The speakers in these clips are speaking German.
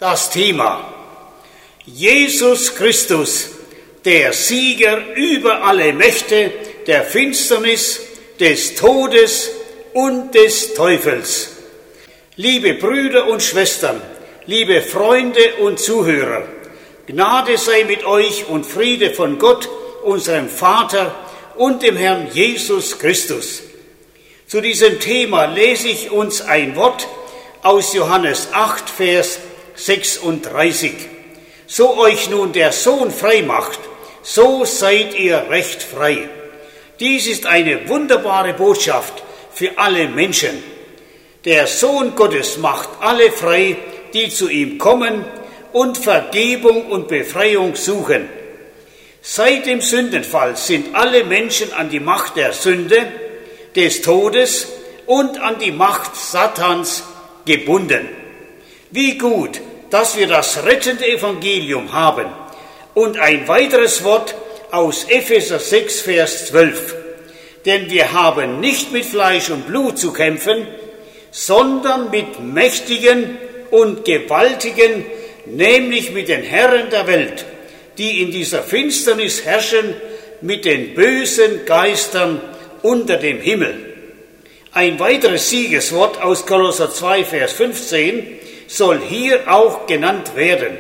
Das Thema: Jesus Christus, der Sieger über alle Mächte der Finsternis, des Todes und des Teufels. Liebe Brüder und Schwestern, liebe Freunde und Zuhörer, Gnade sei mit euch und Friede von Gott, unserem Vater und dem Herrn Jesus Christus. Zu diesem Thema lese ich uns ein Wort aus Johannes 8, Vers 36. So euch nun der Sohn frei macht, so seid ihr recht frei. Dies ist eine wunderbare Botschaft für alle Menschen. Der Sohn Gottes macht alle frei, die zu ihm kommen und Vergebung und Befreiung suchen. Seit dem Sündenfall sind alle Menschen an die Macht der Sünde, des Todes und an die Macht Satans gebunden. Wie gut, dass wir das rettende Evangelium haben. Und ein weiteres Wort aus Epheser 6, Vers 12. Denn wir haben nicht mit Fleisch und Blut zu kämpfen, sondern mit Mächtigen und Gewaltigen, nämlich mit den Herren der Welt, die in dieser Finsternis herrschen, mit den bösen Geistern unter dem Himmel. Ein weiteres Siegeswort aus Kolosser 2, Vers 15 soll hier auch genannt werden.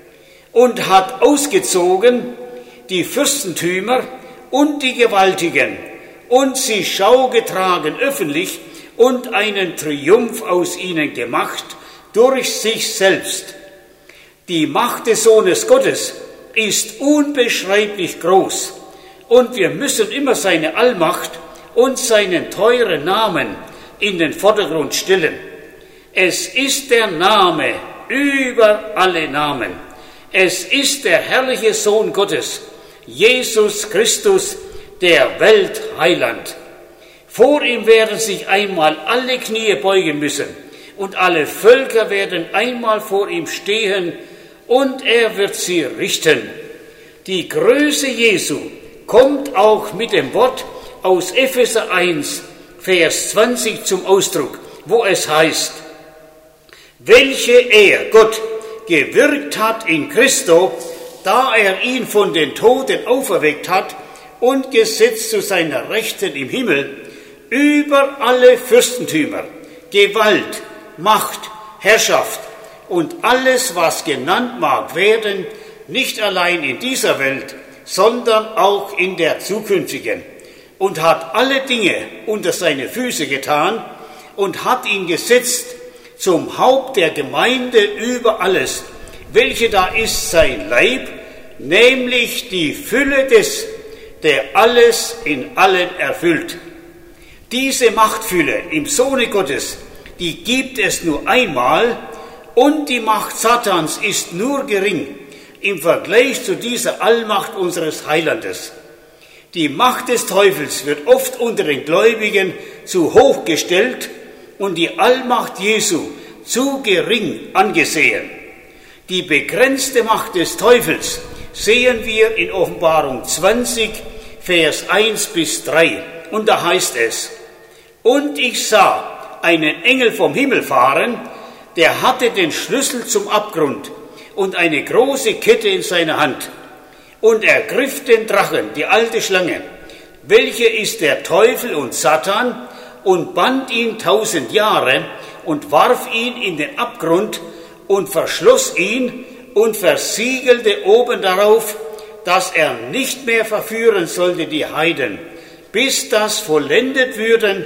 Und hat ausgezogen die Fürstentümer und die Gewaltigen und sie Schau getragen öffentlich und einen Triumph aus ihnen gemacht durch sich selbst. Die Macht des Sohnes Gottes ist unbeschreiblich groß und wir müssen immer seine Allmacht und seinen teuren Namen in den Vordergrund stellen. Es ist der Name über alle Namen. Es ist der herrliche Sohn Gottes, Jesus Christus, der Weltheiland. Vor ihm werden sich einmal alle Knie beugen müssen und alle Völker werden einmal vor ihm stehen und er wird sie richten. Die Größe Jesu kommt auch mit dem Wort aus Epheser 1, Vers 20 zum Ausdruck, wo es heißt: welche er, Gott, gewirkt hat in Christo, da er ihn von den Toten auferweckt hat und gesetzt zu seiner Rechten im Himmel, über alle Fürstentümer, Gewalt, Macht, Herrschaft und alles, was genannt mag werden, nicht allein in dieser Welt, sondern auch in der zukünftigen, und hat alle Dinge unter seine Füße getan und hat ihn gesetzt zum Haupt der Gemeinde über alles, welche da ist sein Leib, nämlich die Fülle des, der alles in allen erfüllt. Diese Machtfülle im Sohne Gottes, die gibt es nur einmal und die Macht Satans ist nur gering im Vergleich zu dieser Allmacht unseres Heilandes. Die Macht des Teufels wird oft unter den Gläubigen zu hoch gestellt und die Allmacht Jesu zu gering angesehen. Die begrenzte Macht des Teufels sehen wir in Offenbarung 20, Vers 1 bis 3. Und da heißt es: und ich sah einen Engel vom Himmel fahren, der hatte den Schlüssel zum Abgrund und eine große Kette in seiner Hand. Und er griff den Drachen, die alte Schlange, welche ist der Teufel und Satan, und band ihn 1000 Jahre und warf ihn in den Abgrund und verschloss ihn und versiegelte oben darauf, dass er nicht mehr verführen sollte die Heiden, bis das vollendet würden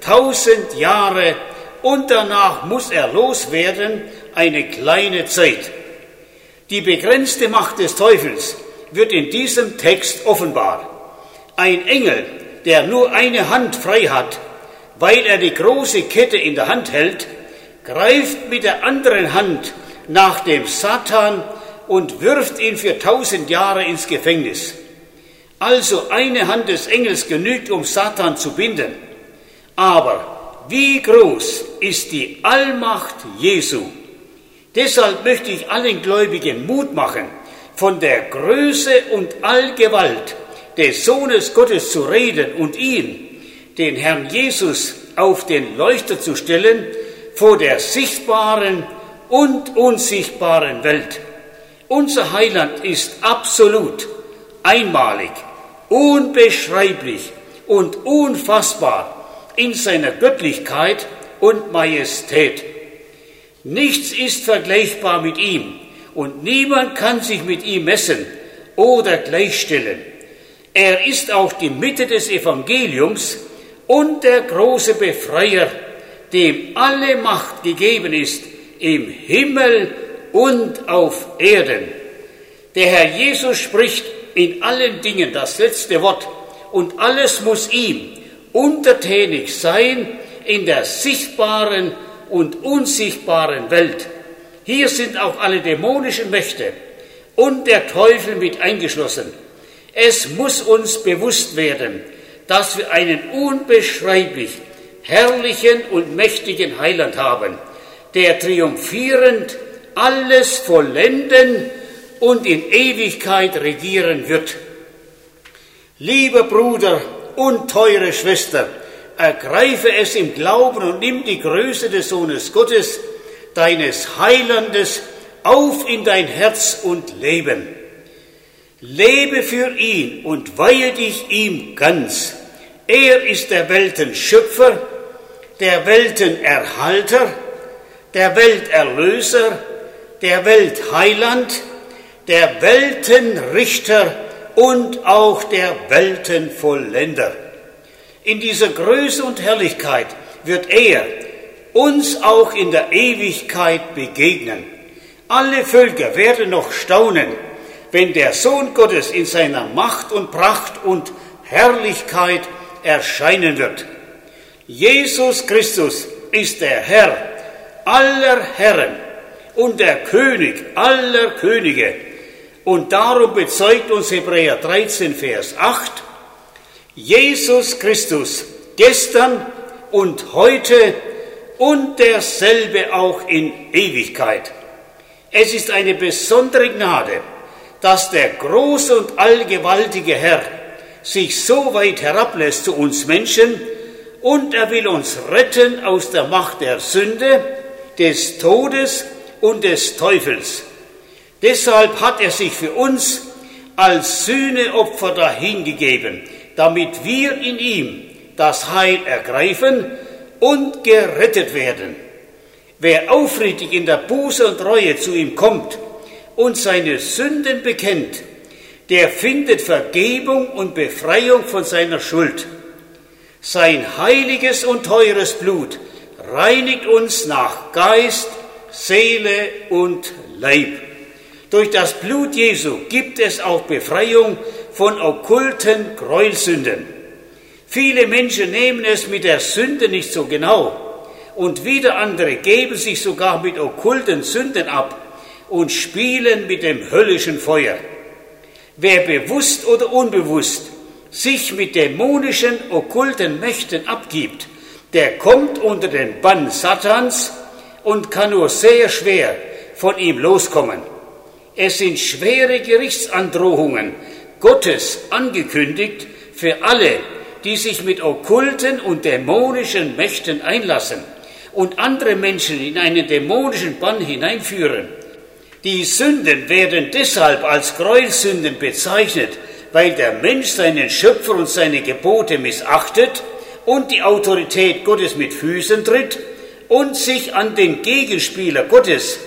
1000 Jahre, und danach muss er loswerden eine kleine Zeit. Die begrenzte Macht des Teufels wird in diesem Text offenbar. Ein Engel, der nur eine Hand frei hat, weil er die große Kette in der Hand hält, greift mit der anderen Hand nach dem Satan und wirft ihn für 1000 Jahre ins Gefängnis. Also eine Hand des Engels genügt, um Satan zu binden. Aber wie groß ist die Allmacht Jesu? Deshalb möchte ich allen Gläubigen Mut machen, von der Größe und Allgewalt des Sohnes Gottes zu reden und ihn, den Herrn Jesus, auf den Leuchter zu stellen vor der sichtbaren und unsichtbaren Welt. Unser Heiland ist absolut, einmalig, unbeschreiblich und unfassbar in seiner Göttlichkeit und Majestät. Nichts ist vergleichbar mit ihm und niemand kann sich mit ihm messen oder gleichstellen. Er ist auch die Mitte des Evangeliums und der große Befreier, dem alle Macht gegeben ist im Himmel und auf Erden. Der Herr Jesus spricht in allen Dingen das letzte Wort und alles muss ihm untertänig sein in der sichtbaren und unsichtbaren Welt. Hier sind auch alle dämonischen Mächte und der Teufel mit eingeschlossen. Es muss uns bewusst werden, dass wir einen unbeschreiblich herrlichen und mächtigen Heiland haben, der triumphierend alles vollenden und in Ewigkeit regieren wird. Lieber Bruder und teure Schwester, ergreife es im Glauben und nimm die Größe des Sohnes Gottes, deines Heilandes, auf in dein Herz und Leben. Lebe für ihn und weihe dich ihm ganz. Er ist der Weltenschöpfer, der Weltenerhalter, der Welterlöser, der Weltheiland, der Weltenrichter und auch der Weltenvollender. In dieser Größe und Herrlichkeit wird er uns auch in der Ewigkeit begegnen. Alle Völker werden noch staunen, wenn der Sohn Gottes in seiner Macht und Pracht und Herrlichkeit erscheinen wird. Jesus Christus ist der Herr aller Herren und der König aller Könige. Und darum bezeugt uns Hebräer 13, Vers 8, Jesus Christus, gestern und heute und derselbe auch in Ewigkeit. Es ist eine besondere Gnade, dass der große und allgewaltige Herr sich so weit herablässt zu uns Menschen und er will uns retten aus der Macht der Sünde, des Todes und des Teufels. Deshalb hat er sich für uns als Sühneopfer dahingegeben, damit wir in ihm das Heil ergreifen und gerettet werden. Wer aufrichtig in der Buße und Reue zu ihm kommt und seine Sünden bekennt, der findet Vergebung und Befreiung von seiner Schuld. Sein heiliges und teures Blut reinigt uns nach Geist, Seele und Leib. Durch das Blut Jesu gibt es auch Befreiung von okkulten Gräuelsünden. Viele Menschen nehmen es mit der Sünde nicht so genau und wieder andere geben sich sogar mit okkulten Sünden ab und spielen mit dem höllischen Feuer. Wer bewusst oder unbewusst sich mit dämonischen, okkulten Mächten abgibt, der kommt unter den Bann Satans und kann nur sehr schwer von ihm loskommen. Es sind schwere Gerichtsandrohungen Gottes angekündigt für alle, die sich mit okkulten und dämonischen Mächten einlassen und andere Menschen in einen dämonischen Bann hineinführen. Die Sünden werden deshalb als Gräuelsünden bezeichnet, weil der Mensch seinen Schöpfer und seine Gebote missachtet und die Autorität Gottes mit Füßen tritt und sich an den Gegenspieler Gottes,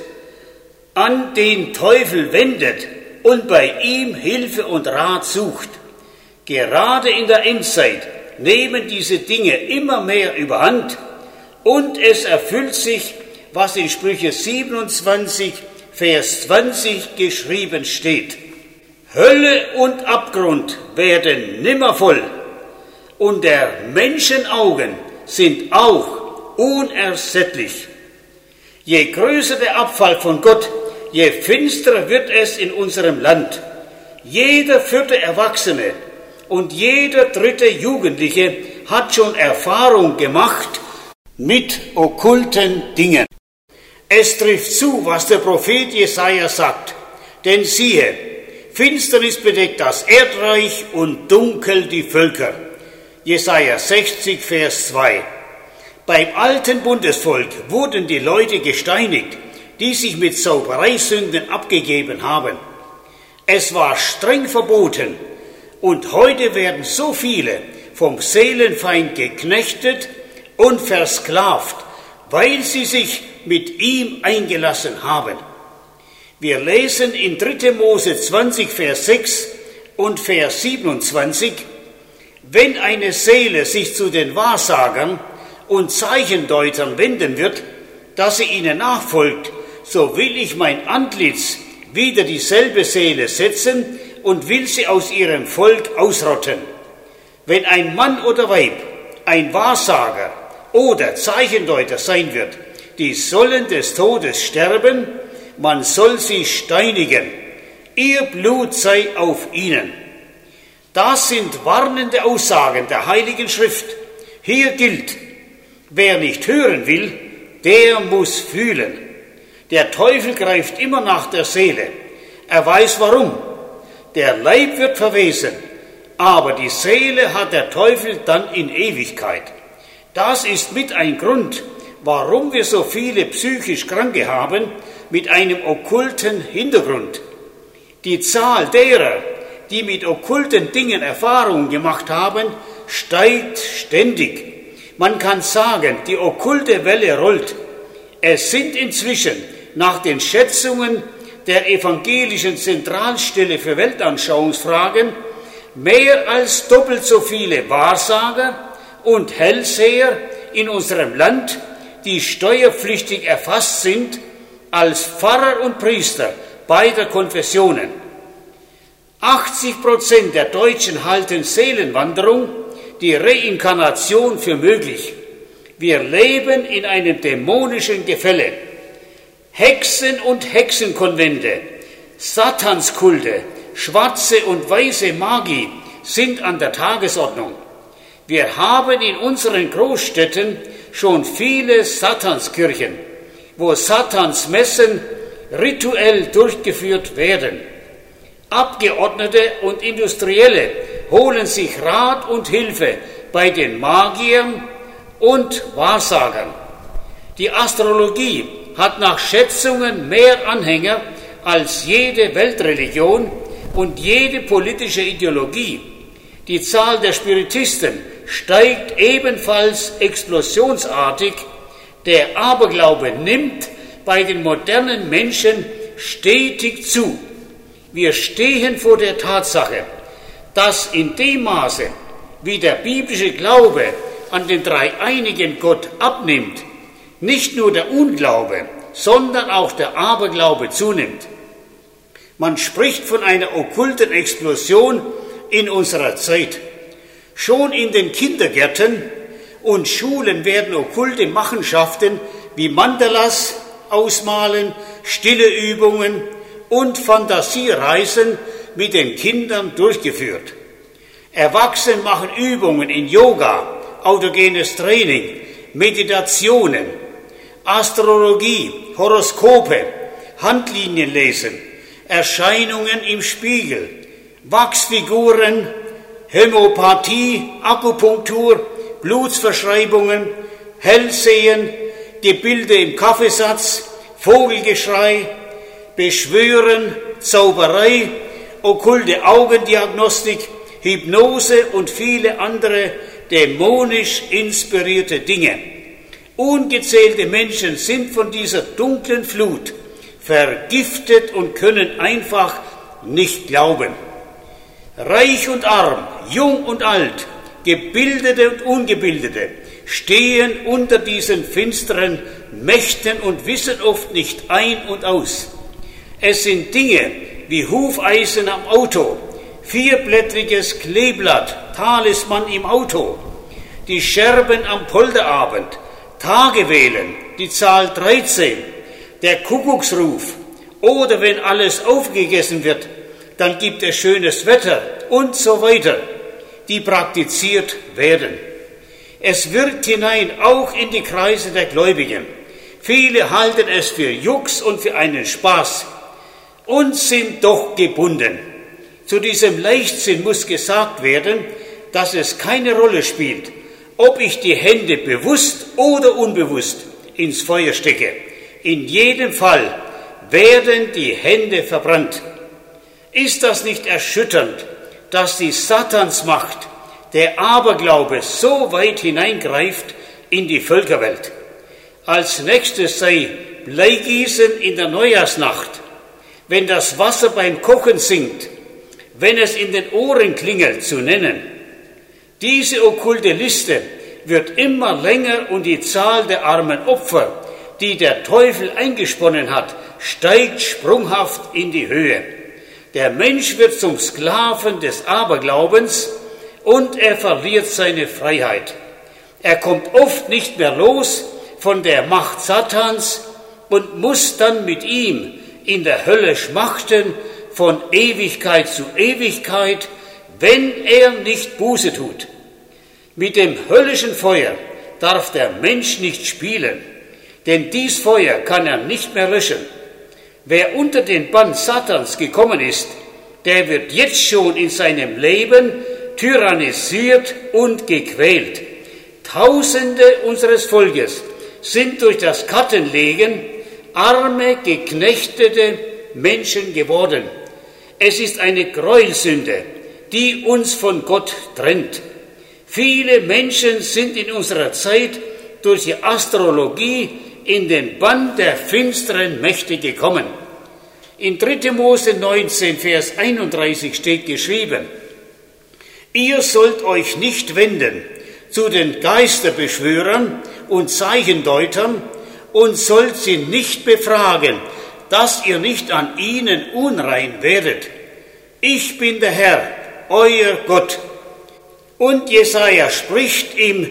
an den Teufel wendet und bei ihm Hilfe und Rat sucht. Gerade in der Endzeit nehmen diese Dinge immer mehr überhand und es erfüllt sich, was in Sprüche 27, Vers 20 geschrieben steht. Hölle und Abgrund werden nimmervoll und der Menschen Augen sind auch unersättlich. Je größer der Abfall von Gott, je finsterer wird es in unserem Land. Jeder 4. Erwachsene und jeder 3. Jugendliche hat schon Erfahrung gemacht mit okkulten Dingen. Es trifft zu, was der Prophet Jesaja sagt. Denn siehe, Finsternis bedeckt das Erdreich und dunkel die Völker. Jesaja 60, Vers 2. Beim alten Bundesvolk wurden die Leute gesteinigt, die sich mit Zaubereisünden abgegeben haben. Es war streng verboten und heute werden so viele vom Seelenfeind geknechtet und versklavt, weil sie sich mit ihm eingelassen haben. Wir lesen in 3. Mose 20, Vers 6 und Vers 27, wenn eine Seele sich zu den Wahrsagern und Zeichendeutern wenden wird, dass sie ihnen nachfolgt, so will ich mein Antlitz wieder dieselbe Seele setzen und will sie aus ihrem Volk ausrotten. Wenn ein Mann oder Weib ein Wahrsager oder Zeichendeuter sein wird, die sollen des Todes sterben, man soll sie steinigen, ihr Blut sei auf ihnen. Das sind warnende Aussagen der Heiligen Schrift. Hier gilt, wer nicht hören will, der muss fühlen. Der Teufel greift immer nach der Seele. Er weiß warum. Der Leib wird verwesen, aber die Seele hat der Teufel dann in Ewigkeit. Das ist mit ein Grund, warum wir so viele psychisch Kranke haben mit einem okkulten Hintergrund. Die Zahl derer, die mit okkulten Dingen Erfahrungen gemacht haben, steigt ständig. Man kann sagen, die okkulte Welle rollt. Es sind inzwischen nach den Schätzungen der evangelischen Zentralstelle für Weltanschauungsfragen mehr als doppelt so viele Wahrsager und Hellseher in unserem Land, die steuerpflichtig erfasst sind, als Pfarrer und Priester beider Konfessionen. 80% der Deutschen halten Seelenwanderung, die Reinkarnation für möglich. Wir leben in einem dämonischen Gefälle. Hexen und Hexenkonvente, Satanskulte, schwarze und weiße Magie sind an der Tagesordnung. Wir haben in unseren Großstädten schon viele Satanskirchen, wo Satansmessen rituell durchgeführt werden. Abgeordnete und Industrielle holen sich Rat und Hilfe bei den Magiern und Wahrsagern. Die Astrologie hat nach Schätzungen mehr Anhänger als jede Weltreligion und jede politische Ideologie. Die Zahl der Spiritisten steigt ebenfalls explosionsartig. Der Aberglaube nimmt bei den modernen Menschen stetig zu. Wir stehen vor der Tatsache, dass in dem Maße, wie der biblische Glaube an den dreieinigen Gott abnimmt, nicht nur der Unglaube, sondern auch der Aberglaube zunimmt. Man spricht von einer okkulten Explosion in unserer Zeit. Schon in den Kindergärten und Schulen werden okkulte Machenschaften wie Mandalas ausmalen, stille Übungen und Fantasiereisen mit den Kindern durchgeführt. Erwachsene machen Übungen in Yoga, autogenes Training, Meditationen, Astrologie, Horoskope, Handlinien lesen, Erscheinungen im Spiegel, Wachsfiguren, Hämopathie, Akupunktur, Blutsverschreibungen, Hellsehen, Gebilde im Kaffeesatz, Vogelgeschrei, Beschwören, Zauberei, okkulte Augendiagnostik, Hypnose und viele andere dämonisch inspirierte Dinge. Ungezählte Menschen sind von dieser dunklen Flut vergiftet und können einfach nicht glauben. Reich und arm, jung und alt, Gebildete und Ungebildete stehen unter diesen finsteren Mächten und wissen oft nicht ein und aus. Es sind Dinge wie Hufeisen am Auto, vierblättriges Kleeblatt, Talisman im Auto, die Scherben am Polterabend, Tagewählen, die Zahl 13, der Kuckucksruf oder wenn alles aufgegessen wird, dann gibt es schönes Wetter und so weiter, die praktiziert werden. Es wirkt hinein auch in die Kreise der Gläubigen. Viele halten es für Jux und für einen Spaß und sind doch gebunden. Zu diesem Leichtsinn muss gesagt werden, dass es keine Rolle spielt, ob ich die Hände bewusst oder unbewusst ins Feuer stecke. In jedem Fall werden die Hände verbrannt. Ist das nicht erschütternd, dass die Satansmacht, der Aberglaube, so weit hineingreift in die Völkerwelt? Als nächstes sei Bleigießen in der Neujahrsnacht, wenn das Wasser beim Kochen sinkt, wenn es in den Ohren klingelt, zu nennen. Diese okkulte Liste wird immer länger und die Zahl der armen Opfer, die der Teufel eingesponnen hat, steigt sprunghaft in die Höhe. Der Mensch wird zum Sklaven des Aberglaubens und er verliert seine Freiheit. Er kommt oft nicht mehr los von der Macht Satans und muss dann mit ihm in der Hölle schmachten von Ewigkeit zu Ewigkeit, wenn er nicht Buße tut. Mit dem höllischen Feuer darf der Mensch nicht spielen, denn dies Feuer kann er nicht mehr löschen. Wer unter den Bann Satans gekommen ist, der wird jetzt schon in seinem Leben tyrannisiert und gequält. Tausende unseres Volkes sind durch das Kartenlegen arme, geknechtete Menschen geworden. Es ist eine Gräuelsünde, die uns von Gott trennt. Viele Menschen sind in unserer Zeit durch die Astrologie in den Bann der finsteren Mächte gekommen. In 3. Mose 19, Vers 31 steht geschrieben: Ihr sollt euch nicht wenden zu den Geisterbeschwörern und Zeichendeutern und sollt sie nicht befragen, dass ihr nicht an ihnen unrein werdet. Ich bin der Herr, euer Gott. Und Jesaja spricht im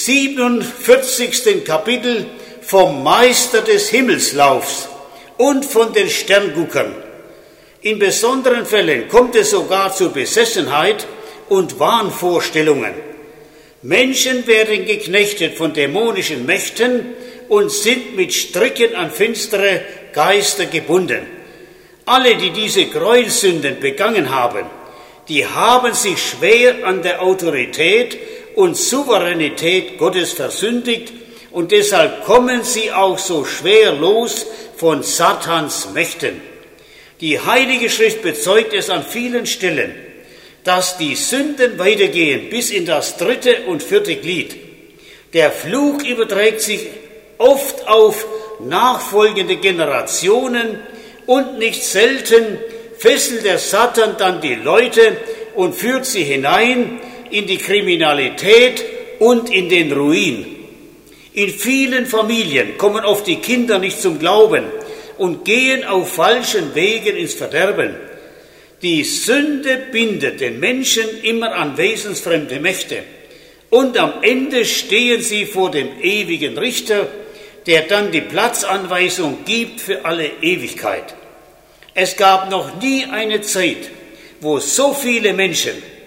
47. Kapitel vom Meister des Himmelslaufs und von den Sternguckern. In besonderen Fällen kommt es sogar zu Besessenheit und Wahnvorstellungen. Menschen werden geknechtet von dämonischen Mächten und sind mit Stricken an finstere Geister gebunden. Alle, die diese Gräuelsünden begangen haben, die haben sich schwer an der Autorität und Souveränität Gottes versündigt und deshalb kommen sie auch so schwer los von Satans Mächten. Die Heilige Schrift bezeugt es an vielen Stellen, dass die Sünden weitergehen bis in das 3. und 4. Glied. Der Fluch überträgt sich oft auf nachfolgende Generationen und nicht selten fesselt der Satan dann die Leute und führt sie hinein in die Kriminalität und in den Ruin. In vielen Familien kommen oft die Kinder nicht zum Glauben und gehen auf falschen Wegen ins Verderben. Die Sünde bindet den Menschen immer an wesensfremde Mächte. Und am Ende stehen sie vor dem ewigen Richter, der dann die Platzanweisung gibt für alle Ewigkeit. Es gab noch nie eine Zeit, wo so viele Menschen,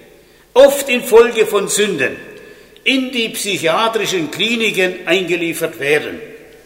oft infolge von Sünden, in die psychiatrischen Kliniken eingeliefert werden.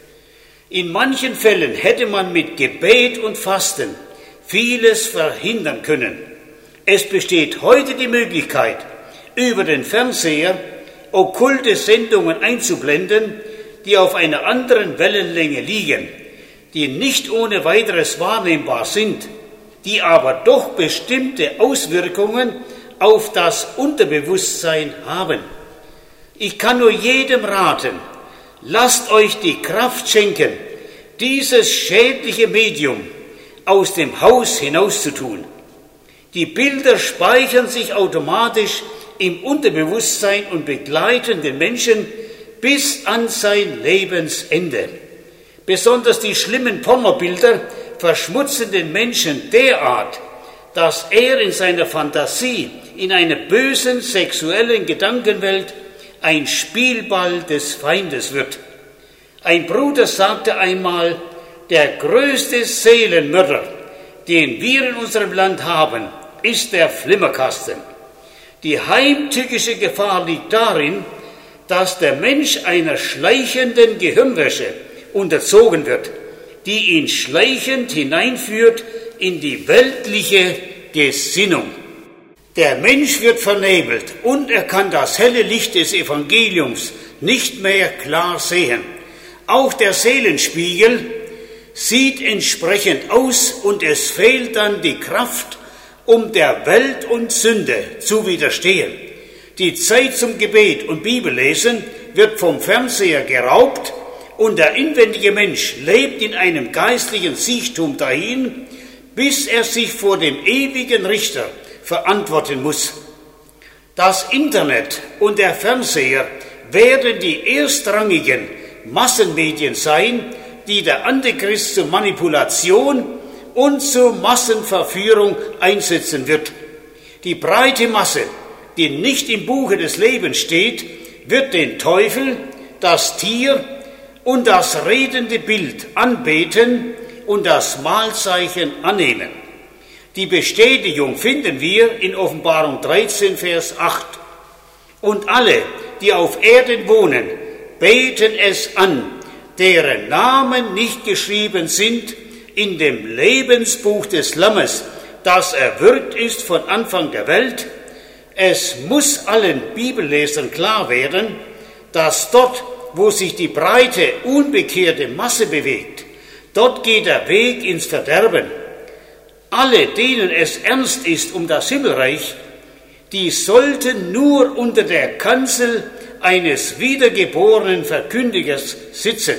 In manchen Fällen hätte man mit Gebet und Fasten vieles verhindern können. Es besteht heute die Möglichkeit, über den Fernseher okkulte Sendungen einzublenden, die auf einer anderen Wellenlänge liegen, die nicht ohne weiteres wahrnehmbar sind, die aber doch bestimmte Auswirkungen auf das Unterbewusstsein haben. Ich kann nur jedem raten, lasst euch die Kraft schenken, dieses schädliche Medium aus dem Haus hinauszutun. Die Bilder speichern sich automatisch im Unterbewusstsein und begleiten den Menschen bis an sein Lebensende. Besonders die schlimmen Pornobilder verschmutzen den Menschen derart, dass er in seiner Fantasie, in einer bösen sexuellen Gedankenwelt ein Spielball des Feindes wird. Ein Bruder sagte einmal, der größte Seelenmörder, den wir in unserem Land haben, ist der Flimmerkasten. Die heimtückische Gefahr liegt darin, dass der Mensch einer schleichenden Gehirnwäsche unterzogen wird, die ihn schleichend hineinführt in die weltliche Gesinnung. Der Mensch wird vernebelt und er kann das helle Licht des Evangeliums nicht mehr klar sehen. Auch der Seelenspiegel, sieht entsprechend aus und es fehlt dann die Kraft, um der Welt und Sünde zu widerstehen. Die Zeit zum Gebet und Bibellesen wird vom Fernseher geraubt und der inwendige Mensch lebt in einem geistlichen Siechtum dahin, bis er sich vor dem ewigen Richter verantworten muss. Das Internet und der Fernseher werden die erstrangigen Massenmedien sein, die der Antichrist zur Manipulation und zur Massenverführung einsetzen wird. Die breite Masse, die nicht im Buche des Lebens steht, wird den Teufel, das Tier und das redende Bild anbeten und das Mahlzeichen annehmen. Die Bestätigung finden wir in Offenbarung 13, Vers 8. Und alle, die auf Erden wohnen, beten es an, deren Namen nicht geschrieben sind in dem Lebensbuch des Lammes, das erwürgt ist von Anfang der Welt. Es muss allen Bibellesern klar werden, dass dort, wo sich die breite, unbekehrte Masse bewegt, dort geht der Weg ins Verderben. Alle, denen es ernst ist um das Himmelreich, die sollten nur unter der Kanzel eines wiedergeborenen Verkündigers sitzen.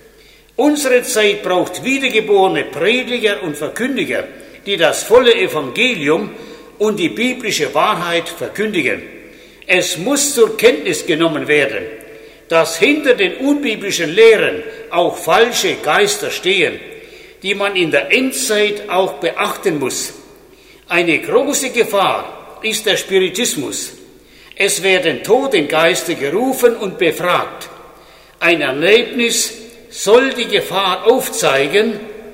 Unsere Zeit braucht wiedergeborene Prediger und Verkündiger, die das volle Evangelium und die biblische Wahrheit verkündigen. Es muss zur Kenntnis genommen werden, dass hinter den unbiblischen Lehren auch falsche Geister stehen, die man in der Endzeit auch beachten muss. Eine große Gefahr ist der Spiritismus. Es werden Totengeister gerufen und befragt. Ein Erlebnis soll die Gefahr aufzeigen.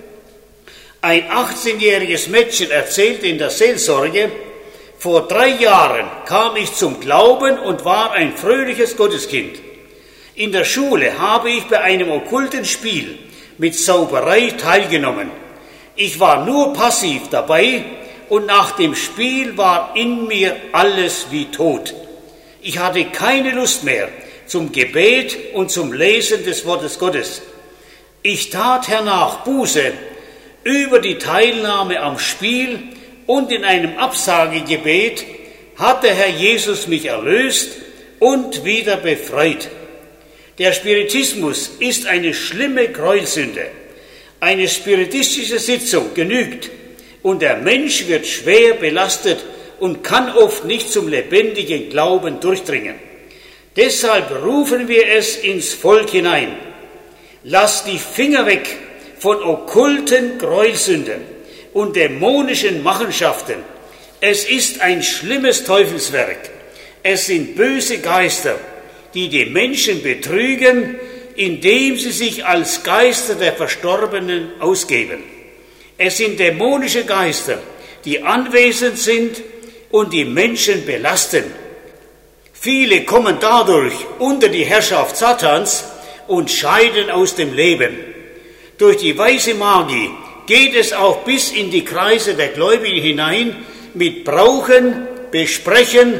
Ein 18-jähriges Mädchen erzählte in der Seelsorge: Vor 3 Jahren kam ich zum Glauben und war ein fröhliches Gotteskind. In der Schule habe ich bei einem okkulten Spiel mit Zauberei teilgenommen. Ich war nur passiv dabei und nach dem Spiel war in mir alles wie tot. Ich hatte keine Lust mehr zum Gebet und zum Lesen des Wortes Gottes. Ich tat hernach Buße über die Teilnahme am Spiel und in einem Absagegebet hat der Herr Jesus mich erlöst und wieder befreit. Der Spiritismus ist eine schlimme Gräuelsünde. Eine spiritistische Sitzung genügt und der Mensch wird schwer belastet und kann oft nicht zum lebendigen Glauben durchdringen. Deshalb rufen wir es ins Volk hinein: Lass die Finger weg von okkulten Gräuelsünden und dämonischen Machenschaften. Es ist ein schlimmes Teufelswerk. Es sind böse Geister, die die Menschen betrügen, indem sie sich als Geister der Verstorbenen ausgeben. Es sind dämonische Geister, die anwesend sind und die Menschen belasten. Viele kommen dadurch unter die Herrschaft Satans und scheiden aus dem Leben. Durch die weiße Magie geht es auch bis in die Kreise der Gläubigen hinein mit Brauchen, Besprechen,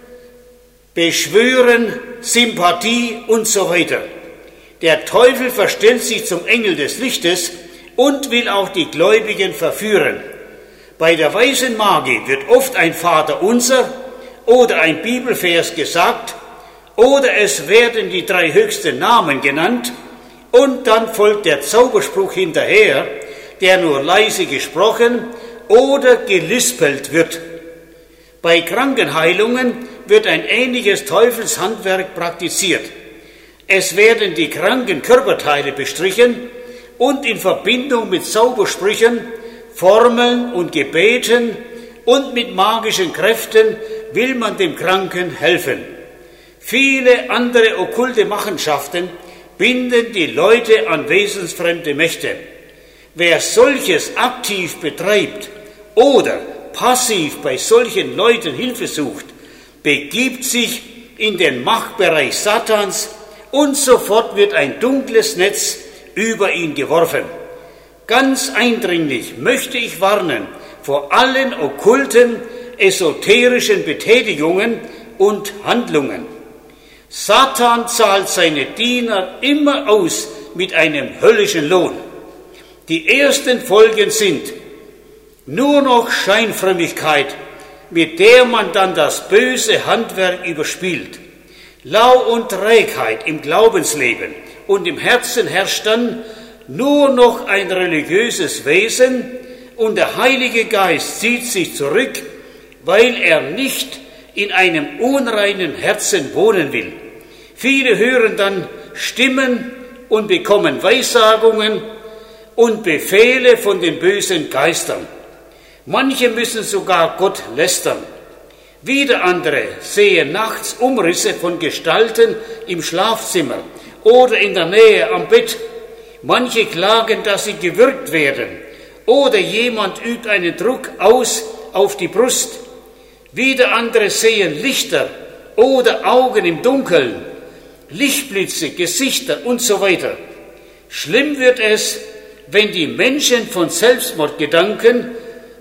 Beschwören, Sympathie und so weiter. Der Teufel verstellt sich zum Engel des Lichtes und will auch die Gläubigen verführen. Bei der weißen Magie wird oft ein Vaterunser oder ein Bibelvers gesagt oder es werden die 3 höchsten Namen genannt und dann folgt der Zauberspruch hinterher, der nur leise gesprochen oder gelispelt wird. Bei Krankenheilungen wird ein ähnliches Teufelshandwerk praktiziert. Es werden die kranken Körperteile bestrichen und in Verbindung mit Zaubersprüchen, Formeln und Gebeten und mit magischen Kräften will man dem Kranken helfen. Viele andere okkulte Machenschaften binden die Leute an wesensfremde Mächte. Wer solches aktiv betreibt oder passiv bei solchen Leuten Hilfe sucht, begibt sich in den Machtbereich Satans und sofort wird ein dunkles Netz über ihn geworfen. Ganz eindringlich möchte ich warnen vor allen okkulten, esoterischen Betätigungen und Handlungen. Satan zahlt seine Diener immer aus mit einem höllischen Lohn. Die ersten Folgen sind nur noch Scheinfrömmigkeit, mit der man dann das böse Handwerk überspielt. Lau und Trägheit im Glaubensleben und im Herzen herrscht dann nur noch ein religiöses Wesen und der Heilige Geist zieht sich zurück, weil er nicht in einem unreinen Herzen wohnen will. Viele hören dann Stimmen und bekommen Weissagungen und Befehle von den bösen Geistern. Manche müssen sogar Gott lästern. Wieder andere sehen nachts Umrisse von Gestalten im Schlafzimmer oder in der Nähe am Bett. Manche klagen, dass sie gewürgt werden oder jemand übt einen Druck aus auf die Brust. Wieder andere sehen Lichter oder Augen im Dunkeln, Lichtblitze, Gesichter und so weiter. Schlimm wird es, wenn die Menschen von Selbstmordgedanken,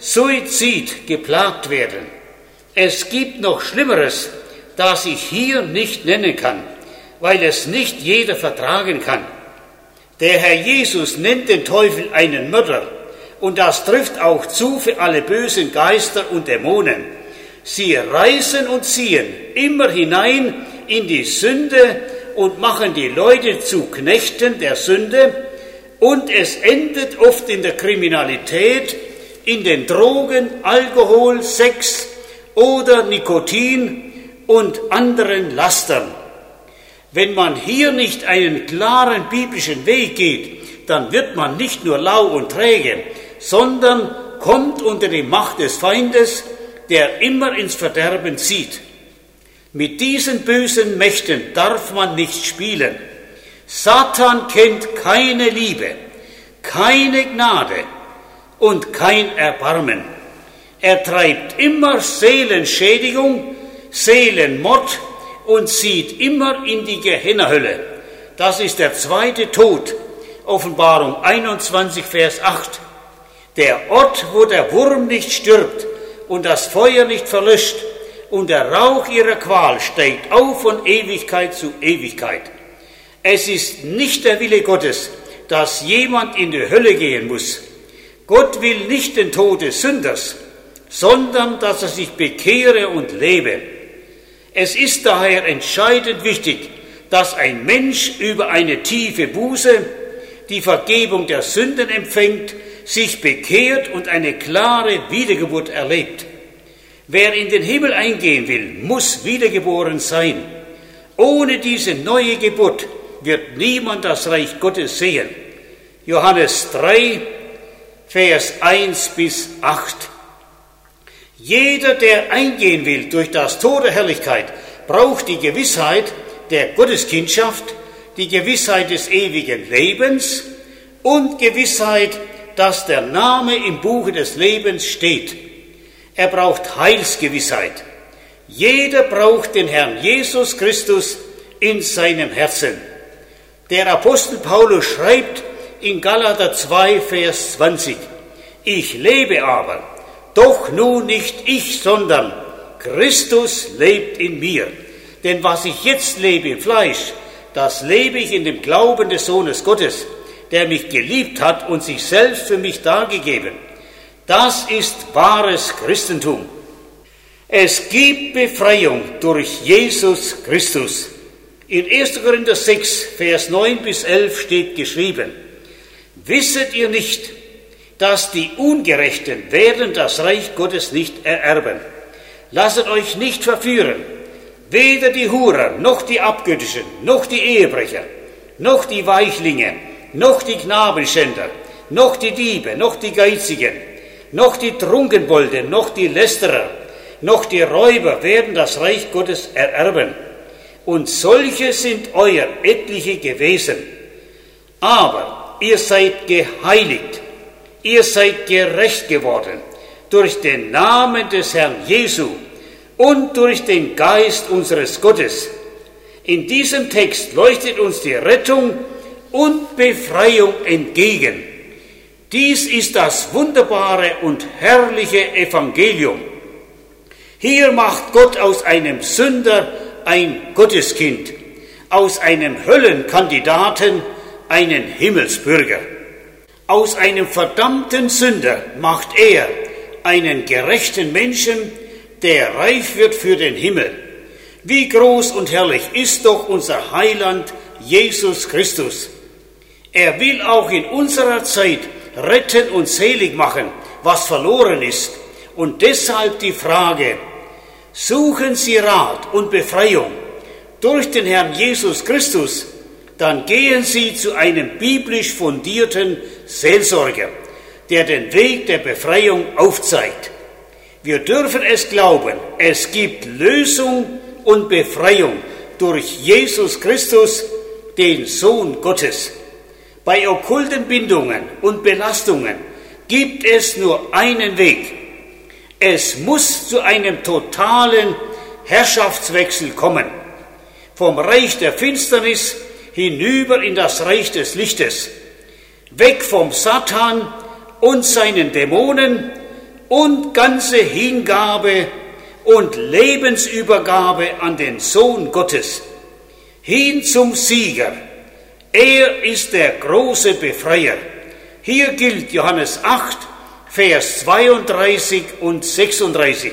Suizid geplagt werden. Es gibt noch Schlimmeres, das ich hier nicht nennen kann, weil es nicht jeder vertragen kann. Der Herr Jesus nennt den Teufel einen Mörder und das trifft auch zu für alle bösen Geister und Dämonen. Sie reißen und ziehen immer hinein in die Sünde und machen die Leute zu Knechten der Sünde und es endet oft in der Kriminalität, in den Drogen, Alkohol, Sex oder Nikotin und anderen Lastern. Wenn man hier nicht einen klaren biblischen Weg geht, dann wird man nicht nur lau und träge, sondern kommt unter die Macht des Feindes, der immer ins Verderben zieht. Mit diesen bösen Mächten darf man nicht spielen. Satan kennt keine Liebe, keine Gnade und kein Erbarmen. Er treibt immer Seelenschädigung, Seelenmord und zieht immer in die Gehenna-Hölle. Das ist der zweite Tod, Offenbarung 21, Vers 8. Der Ort, wo der Wurm nicht stirbt und das Feuer nicht verlöscht und der Rauch ihrer Qual steigt auf von Ewigkeit zu Ewigkeit. Es ist nicht der Wille Gottes, dass jemand in die Hölle gehen muss. Gott will nicht den Tod des Sünders, sondern dass er sich bekehre und lebe. Es ist daher entscheidend wichtig, dass ein Mensch über eine tiefe Buße die Vergebung der Sünden empfängt, sich bekehrt und eine klare Wiedergeburt erlebt. Wer in den Himmel eingehen will, muss wiedergeboren sein. Ohne diese neue Geburt wird niemand das Reich Gottes sehen. Johannes 3, Vers 1 bis 8. Jeder, der eingehen will durch das Tor der Herrlichkeit, braucht die Gewissheit der Gotteskindschaft, die Gewissheit des ewigen Lebens und Gewissheit, dass der Name im Buche des Lebens steht. Er braucht Heilsgewissheit. Jeder braucht den Herrn Jesus Christus in seinem Herzen. Der Apostel Paulus schreibt in Galater 2, Vers 20, ich lebe aber, doch nun nicht ich, sondern Christus lebt in mir. Denn was ich jetzt lebe im Fleisch, das lebe ich in dem Glauben des Sohnes Gottes, der mich geliebt hat und sich selbst für mich dargegeben. Das ist wahres Christentum. Es gibt Befreiung durch Jesus Christus. In 1. Korinther 6, Vers 9 bis 11 steht geschrieben, wisset ihr nicht, dass die Ungerechten werden das Reich Gottes nicht ererben? Lasset euch nicht verführen, weder die Hurer, noch die Abgöttischen, noch die Ehebrecher, noch die Weichlinge, noch die Knabenschänder, noch die Diebe, noch die Geizigen, noch die Trunkenbolde, noch die Lästerer, noch die Räuber werden das Reich Gottes ererben. Und solche sind euer etliche gewesen. Aber ihr seid geheiligt, ihr seid gerecht geworden durch den Namen des Herrn Jesu und durch den Geist unseres Gottes. In diesem Text leuchtet uns die Rettung und Befreiung entgegen. Dies ist das wunderbare und herrliche Evangelium. Hier macht Gott aus einem Sünder ein Gotteskind, aus einem Höllenkandidaten einen Himmelsbürger. Aus einem verdammten Sünder macht er einen gerechten Menschen, der reif wird für den Himmel. Wie groß und herrlich ist doch unser Heiland Jesus Christus. Er will auch in unserer Zeit retten und selig machen, was verloren ist. Und deshalb die Frage: Suchen Sie Rat und Befreiung durch den Herrn Jesus Christus, dann gehen Sie zu einem biblisch fundierten Seelsorger, der den Weg der Befreiung aufzeigt. Wir dürfen es glauben, es gibt Lösung und Befreiung durch Jesus Christus, den Sohn Gottes. Bei okkulten Bindungen und Belastungen gibt es nur einen Weg. Es muss zu einem totalen Herrschaftswechsel kommen. Vom Reich der Finsternis hinüber in das Reich des Lichtes. Weg vom Satan und seinen Dämonen und ganze Hingabe und Lebensübergabe an den Sohn Gottes. Hin zum Sieger. Er ist der große Befreier. Hier gilt Johannes 8, Vers 32 und 36.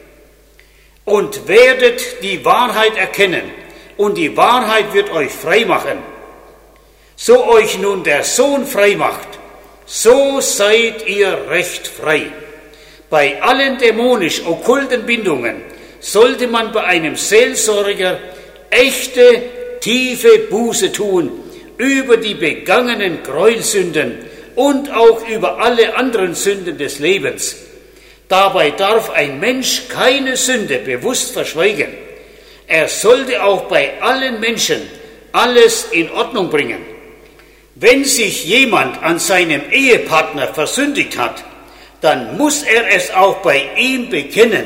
Und werdet die Wahrheit erkennen, und die Wahrheit wird euch frei machen. So euch nun der Sohn frei macht, so seid ihr recht frei. Bei allen dämonisch-okkulten Bindungen sollte man bei einem Seelsorger echte, tiefe Buße tun über die begangenen Gräuelsünden und auch über alle anderen Sünden des Lebens. Dabei darf ein Mensch keine Sünde bewusst verschweigen. Er sollte auch bei allen Menschen alles in Ordnung bringen. Wenn sich jemand an seinem Ehepartner versündigt hat, dann muss er es auch bei ihm bekennen.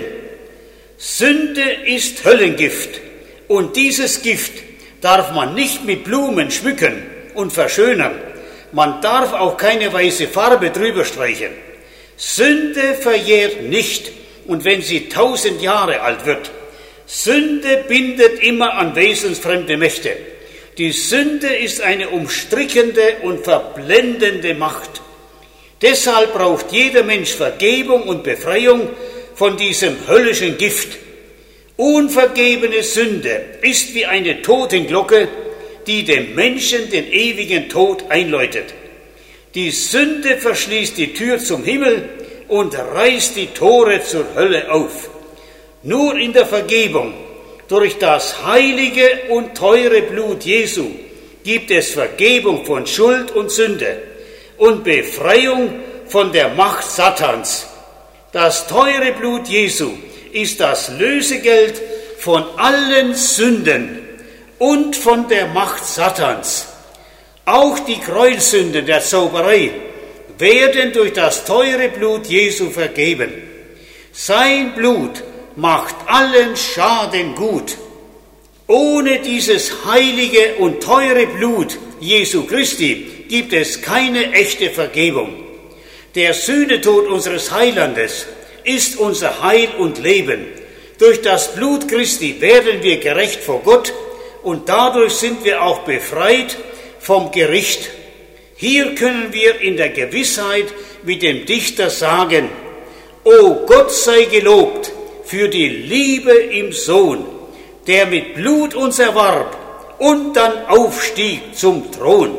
Sünde ist Höllengift, und dieses Gift darf man nicht mit Blumen schmücken und verschönern. Man darf auch keine weiße Farbe drüber streichen. Sünde verjährt nicht, und wenn sie 1000 Jahre alt wird. Sünde bindet immer an wesensfremde Mächte. Die Sünde ist eine umstrickende und verblendende Macht. Deshalb braucht jeder Mensch Vergebung und Befreiung von diesem höllischen Gift. Unvergebene Sünde ist wie eine Totenglocke, die dem Menschen den ewigen Tod einläutet. Die Sünde verschließt die Tür zum Himmel und reißt die Tore zur Hölle auf. Nur in der Vergebung durch das heilige und teure Blut Jesu gibt es Vergebung von Schuld und Sünde und Befreiung von der Macht Satans. Das teure Blut Jesu ist das Lösegeld von allen Sünden und von der Macht Satans. Auch die Gräuelsünden der Zauberei werden durch das teure Blut Jesu vergeben. Sein Blut macht allen Schaden gut. Ohne dieses heilige und teure Blut Jesu Christi gibt es keine echte Vergebung. Der Sühnetod unseres Heilandes ist unser Heil und Leben. Durch das Blut Christi werden wir gerecht vor Gott und dadurch sind wir auch befreit vom Gericht. Hier können wir in der Gewissheit wie dem Dichter sagen: O Gott sei gelobt für die Liebe im Sohn, der mit Blut uns erwarb und dann aufstieg zum Thron.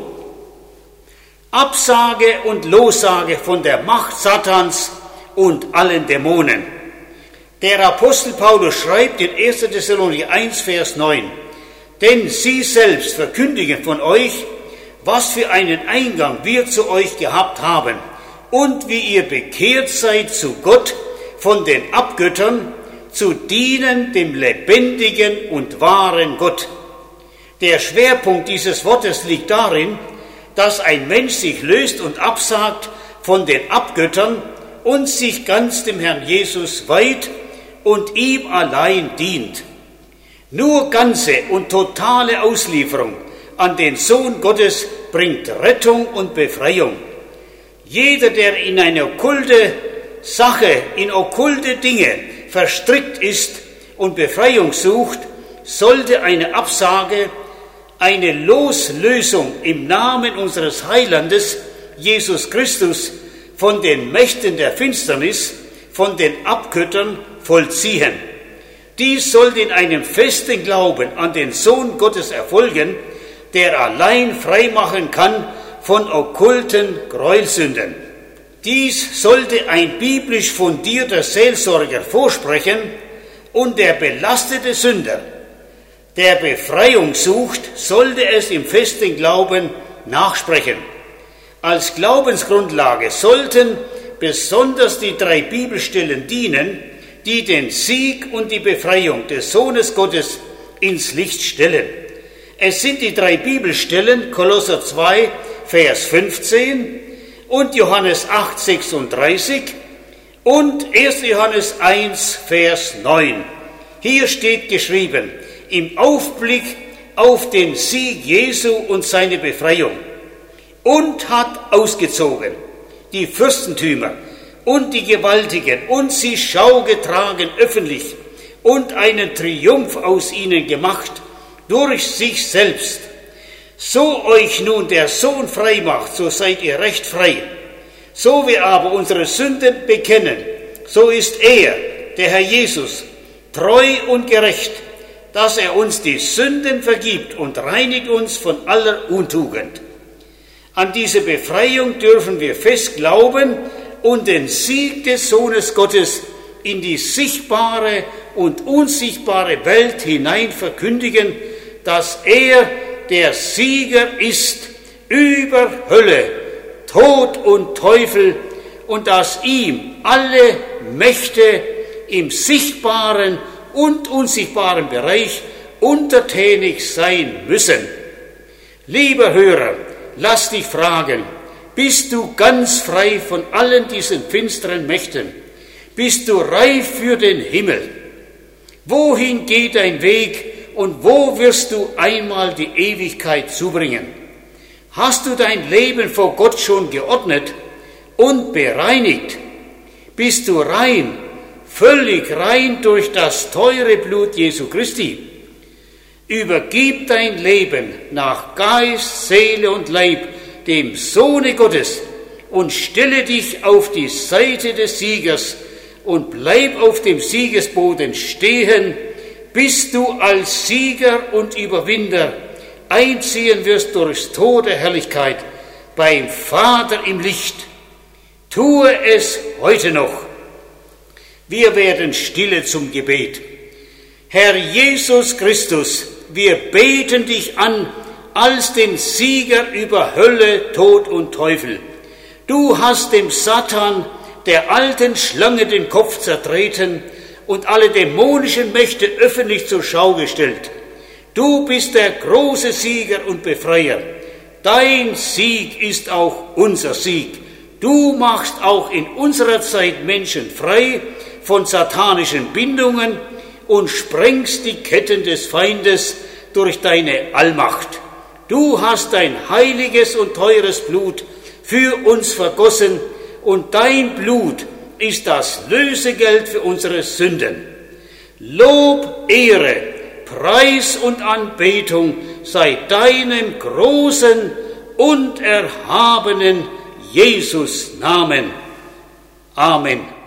Absage und Lossage von der Macht Satans und allen Dämonen. Der Apostel Paulus schreibt in 1. Thessalonicher 1, Vers 9: Denn sie selbst verkündigen von euch, was für einen Eingang wir zu euch gehabt haben und wie ihr bekehrt seid zu Gott von den Abgöttern, zu dienen dem lebendigen und wahren Gott. Der Schwerpunkt dieses Wortes liegt darin, dass ein Mensch sich löst und absagt von den Abgöttern und sich ganz dem Herrn Jesus weiht und ihm allein dient. Nur ganze und totale Auslieferung an den Sohn Gottes bringt Rettung und Befreiung. Jeder, der in eine okkulte Sache, in okkulte Dinge verstrickt ist und Befreiung sucht, sollte eine Absage, eine Loslösung im Namen unseres Heilandes Jesus Christus, von den Mächten der Finsternis, von den Abgöttern vollziehen. Dies sollte in einem festen Glauben an den Sohn Gottes erfolgen, der allein freimachen kann von okkulten Gräuelsünden. Dies sollte ein biblisch fundierter Seelsorger vorsprechen und der belastete Sünder, der Befreiung sucht, sollte es im festen Glauben nachsprechen. Als Glaubensgrundlage sollten besonders die 3 Bibelstellen dienen, die den Sieg und die Befreiung des Sohnes Gottes ins Licht stellen. Es sind die 3 Bibelstellen, Kolosser 2, Vers 15 und Johannes 8, 36 und 1. Johannes 1, Vers 9. Hier steht geschrieben, im Aufblick auf den Sieg Jesu und seine Befreiung, und hat ausgezogen die Fürstentümer und die Gewaltigen und sie Schau getragen öffentlich und einen Triumph aus ihnen gemacht durch sich selbst. So euch nun der Sohn frei macht, so seid ihr recht frei. So wir aber unsere Sünden bekennen, so ist er, der Herr Jesus, treu und gerecht, dass er uns die Sünden vergibt und reinigt uns von aller Untugend. An diese Befreiung dürfen wir fest glauben und den Sieg des Sohnes Gottes in die sichtbare und unsichtbare Welt hinein verkündigen, dass er der Sieger ist über Hölle, Tod und Teufel und dass ihm alle Mächte im sichtbaren und unsichtbaren Bereich untertänig sein müssen. Lieber Hörer, lass dich fragen, bist du ganz frei von allen diesen finsteren Mächten? Bist du reif für den Himmel? Wohin geht dein Weg und wo wirst du einmal die Ewigkeit zubringen? Hast du dein Leben vor Gott schon geordnet und bereinigt? Bist du rein, völlig rein durch das teure Blut Jesu Christi? Übergib dein Leben nach Geist, Seele und Leib dem Sohne Gottes und stelle dich auf die Seite des Siegers und bleib auf dem Siegesboden stehen, bis du als Sieger und Überwinder einziehen wirst durchs Tor der Herrlichkeit beim Vater im Licht. Tue es heute noch. Wir werden stille zum Gebet. Herr Jesus Christus, wir beten dich an als den Sieger über Hölle, Tod und Teufel. Du hast dem Satan, der alten Schlange, den Kopf zertreten und alle dämonischen Mächte öffentlich zur Schau gestellt. Du bist der große Sieger und Befreier. Dein Sieg ist auch unser Sieg. Du machst auch in unserer Zeit Menschen frei von satanischen Bindungen und sprengst die Ketten des Feindes durch deine Allmacht. Du hast dein heiliges und teures Blut für uns vergossen und dein Blut ist das Lösegeld für unsere Sünden. Lob, Ehre, Preis und Anbetung sei deinem großen und erhabenen Jesus Namen. Amen.